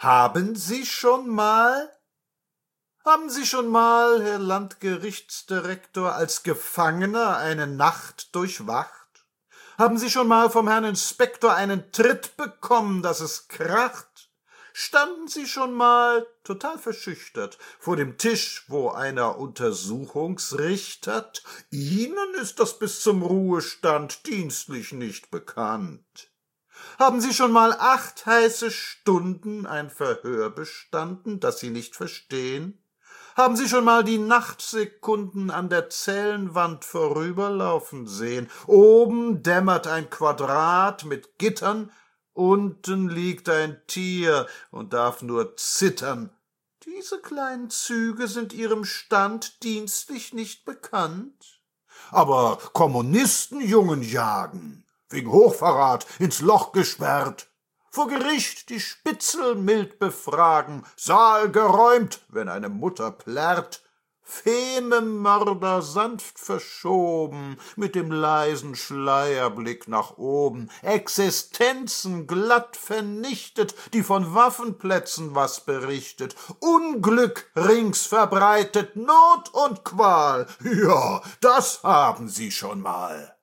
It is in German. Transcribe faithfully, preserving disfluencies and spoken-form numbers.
Haben Sie schon mal, haben Sie schon mal, Herr Landgerichtsdirektor, als Gefangener eine Nacht durchwacht? Haben Sie schon mal vom Herrn Inspektor einen Tritt bekommen, dass es kracht? Standen Sie schon mal, total verschüchtert, vor dem Tisch, wo einer untersuchungsrichtert? Ihnen ist das bis zum Ruhestand dienstlich nicht bekannt. Haben Sie schon mal acht heiße Stunden ein Verhör bestanden, das Sie nicht verstehen? Haben Sie schon mal die Nachtsekunden an der Zellenwand vorüberlaufen sehen? Oben dämmert ein Quadrat mit Gittern, unten liegt ein Tier und darf nur zittern. Diese kleinen Züge sind Ihrem Stand dienstlich nicht bekannt. Aber Kommunistenjungen jagen, wegen Hochverrat ins Loch gesperrt, vor Gericht die Spitzel mild befragen, Saal geräumt, wenn eine Mutter plärrt, Fememörder sanft verschoben, mit dem leisen Schleierblick nach oben, Existenzen glatt vernichtet, die von Waffenplätzen was berichtet, Unglück rings verbreitet, Not und Qual, ja, das haben Sie schon mal.